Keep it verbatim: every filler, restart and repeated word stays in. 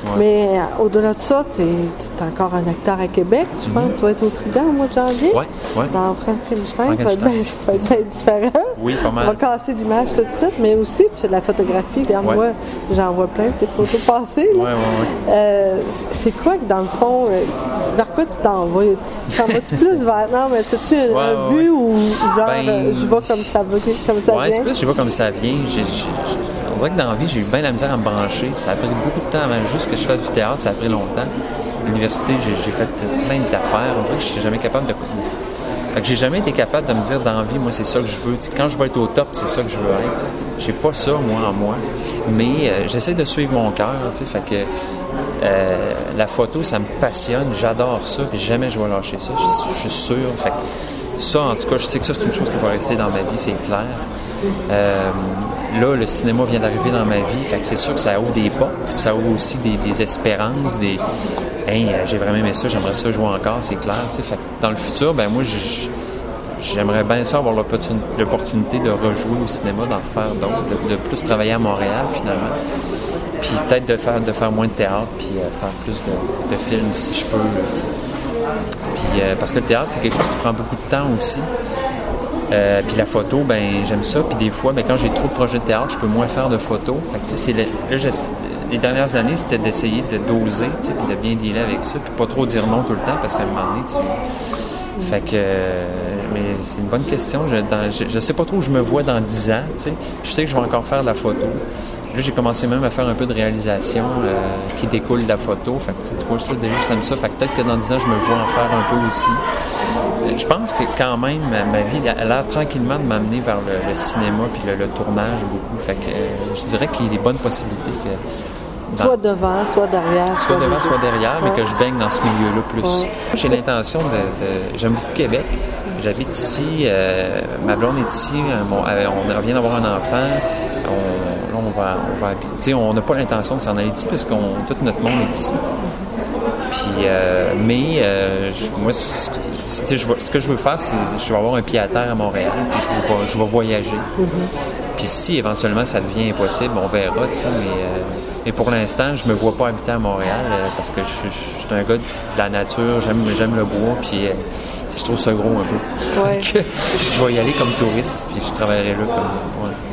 Mais euh, au-delà de ça, tu es encore un acteur à Québec. Je pense mm-hmm. que tu vas être au Trident au mois de janvier. Oui, oui. Dans Frankenstein, tu vas être bien différent. Oui, pas mal. On va casser l'image tout de suite, mais aussi tu fais de la photographie. Regarde-moi, ouais. J'en vois plein de tes photos passées. Oui, oui, oui. Euh, c'est quoi que dans le fond, euh, vers quoi tu t'en vas? Tu t'en vas-tu plus vers... Non, mais c'est-tu un, ouais, un but ouais. ou genre ben, euh, je vais comme ça, comme ça ouais, vient? C'est plus je vais comme ça vient. J'ai, j'ai, on dirait que dans la vie, j'ai eu bien la misère à me brancher. Ça a pris beaucoup de temps avant juste que je fasse du théâtre. Ça a pris longtemps. À l'université, j'ai, j'ai fait plein d'affaires. On dirait que je n'étais jamais capable de... Fait que j'ai jamais été capable de me dire dans la vie, moi, c'est ça que je veux. T'sais, quand je vais être au top, c'est ça que je veux être. J'ai pas ça, moi, en moi. Mais euh, j'essaie de suivre mon cœur. Fait que euh, la photo, ça me passionne. J'adore ça. Puis jamais je vais lâcher ça. Je, je suis sûr. Fait que ça, en tout cas, je sais que ça, c'est une chose qui va rester dans ma vie, c'est clair. Euh, là, le cinéma vient d'arriver dans ma vie. Fait que c'est sûr que ça ouvre des portes. Puis ça ouvre aussi des, des espérances, des... Hey, j'ai vraiment aimé ça, j'aimerais ça jouer encore, c'est clair. T'sais. Fait que dans le futur, ben moi, j'aimerais bien ça avoir l'opportunité de rejouer au cinéma, d'en faire d'autres, de, de plus travailler à Montréal finalement. Puis peut-être de faire, de faire moins de théâtre, puis euh, faire plus de, de films si je peux. Là, puis, euh, parce que le théâtre, c'est quelque chose qui prend beaucoup de temps aussi. Euh, puis la photo, ben j'aime ça. Puis des fois, ben, quand j'ai trop de projets de théâtre, je peux moins faire de photos. Fait que, c'est le, là, je, les dernières années, c'était d'essayer de doser, puis de bien dealer avec ça, puis pas trop dire non tout le temps, parce qu'à un moment donné, tu... Fait que... Euh, mais c'est une bonne question. Je, dans, je, je sais pas trop où je me vois dans dix ans, tu sais. Je sais que je vais encore faire de la photo. Là, j'ai commencé même à faire un peu de réalisation euh, qui découle de la photo. Fait que, tu vois, ça, déjà, j'aime ça. Fait que peut-être que dans dix ans, je me vois en faire un peu aussi. Je pense que quand même, ma vie elle a l'air tranquillement de m'amener vers le, le cinéma puis le, le tournage beaucoup. Fait que euh, je dirais qu'il y a des bonnes possibilités que... Dans... Soit devant, soit derrière. Soit, soit devant, soit derrière, ouais. Mais que je baigne dans ce milieu-là plus. Ouais. J'ai l'intention de, de... J'aime beaucoup Québec. J'habite ici. Euh, ma blonde est ici. Bon, on vient d'avoir un enfant. On, là, on va... On va tu sais, on n'a pas l'intention de s'en aller d'ici parce que tout notre monde est ici. Puis, euh, mais euh, je, moi, ce, ce, je, ce que je veux faire, c'est je vais avoir un pied à terre à Montréal, puis je vais, je vais voyager. Mm-hmm. Puis si éventuellement ça devient impossible, on verra, tu sais, mais, euh, mais pour l'instant, je me vois pas habiter à Montréal euh, parce que je, je, je suis un gars de la nature, j'aime, j'aime le bois, puis euh, je trouve ça gros un peu. Ouais. Je vais y aller comme touriste, puis je travaillerai là comme... Ouais.